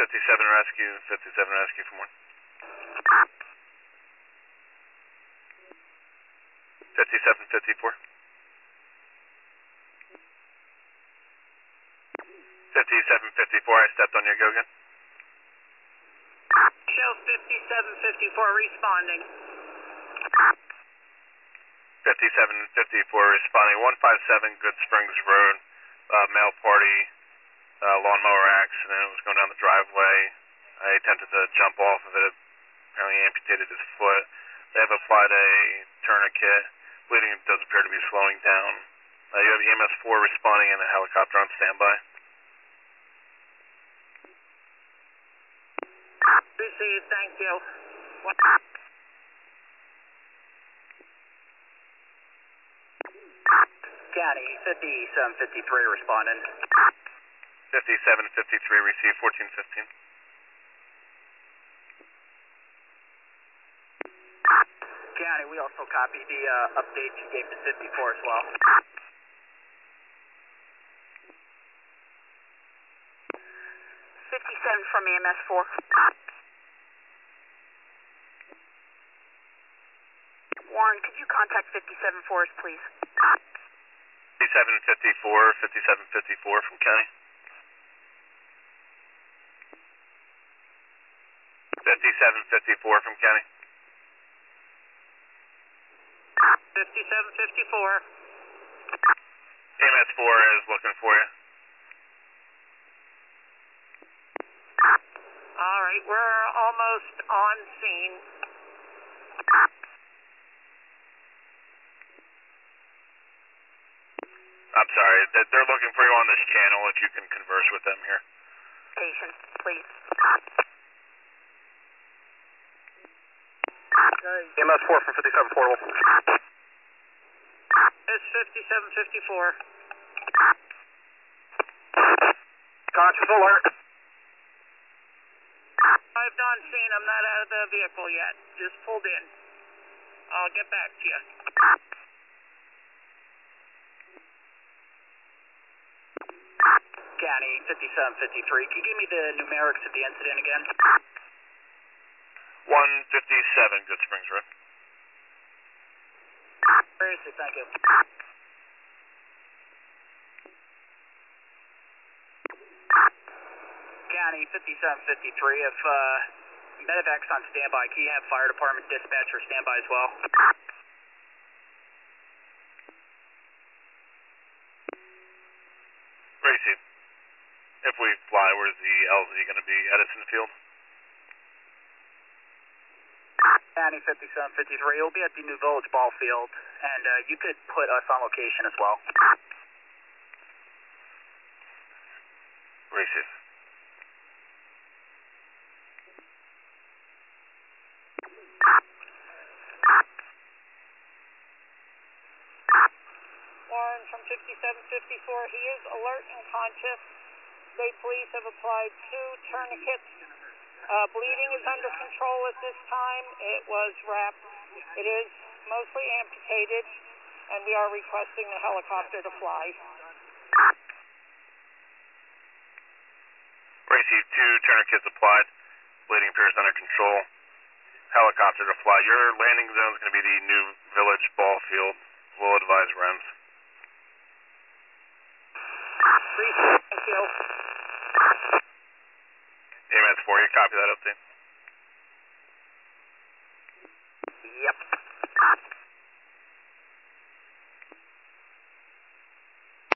rescue, 57 rescue for 5754. 5754, I stepped on your Gogan. Show 5754 responding. 5754 responding. 157 Good Springs Road, male party, lawnmower accident. It was going down the driveway. I attempted to jump off of it. Apparently amputated his foot. They have applied a tourniquet. Bleeding does appear to be slowing down. You have EMS 4 responding and a helicopter on standby. Received, thank you. County 5753 responding. 5753 received 1415. County, we also copied the updates you gave to 54 as well. 57 from EMS 4. Warren, could you contact 57 for us, please? 5754 from County. 5754 from County. 5754. EMS 4 is looking for you. All right, we're almost on scene. I'm sorry, they're looking for you on this channel if you can converse with them here. Patience, please. EMS 4 from 57 portable. It's 5754. Conscious alert. I've not seen. I'm not out of the vehicle yet. Just pulled in. I'll get back to you. County 5753. Can you give me the numerics of the incident again? 157 Good Springs Road. Very good, thank you. County 5753. If medevac's on standby, can you have fire department dispatcher standby as well? Gracie, if we fly, where's the LZ going to be? Edison Field? County 5753. It'll be at the New Village ball field, and you could put us on location as well. Gracie. Warren from 5754. He is alert and conscious. State police have applied 2 tourniquets. Bleeding is under control at this time. It was wrapped. It is mostly amputated, and we are requesting the helicopter to fly. Gracie, 2 tourniquets applied. Bleeding appears under control. Helicopter to fly. Your landing zone is going to be the New Village ball field. We'll advise REMS. Thank you. EMS 4, you copy that update? Yep.